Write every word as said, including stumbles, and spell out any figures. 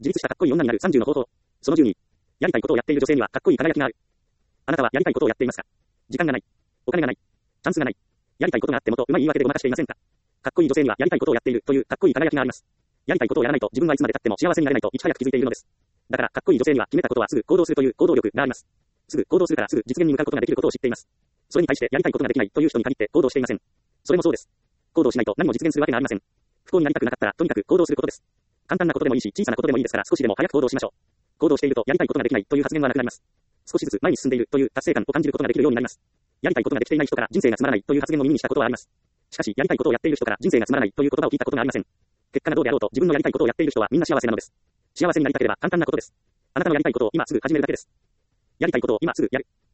自立したかっこいい女になるさんじゅうの方法。そのじゅうに。やりたいことをやっている女性にはかっこいい輝きがある。あなたはやりたいことをやっていますか？時間がない。お金がない。チャンスがない。やりたいことがあってもとうまい言い訳でごまかしていませんか？かっこいい女性にはやりたいことをやっているというかっこいい輝きがあります。やりたいことをやらないと自分はいつまで経っても幸せになれないといち早く気づいているのです。だからかっこいい女性には決めたことはすぐ行動するという行動力があります。すぐ行動するからすぐ実現に向かうことができることを知っています。それに対してやりたいことができないという人に限って行動していません。それもそうです。行動しないと何も実現するわけがありません。不幸になりたくなかったらとにかく行動することです。簡単なことでもいいし小さなことでもいいですから少しでも早く行動しましょう。行動しているとやりたいことができないという発言はなくなります。少しずつ前に進んでいるという達成感を感じることができるようになります。やりたいことができていない人から人生がつまらないという発言を耳にしたことはあります。しかしやりたいことをやっている人から人生がつまらないという言葉を聞いたことがありません。結果がどうであろうと自分のやりたいことをやっている人はみんな幸せなのです。幸せになりたければ簡単なことです。あなたのやりたいことを今すぐ始めるだけです。やりたいことを今すぐやる。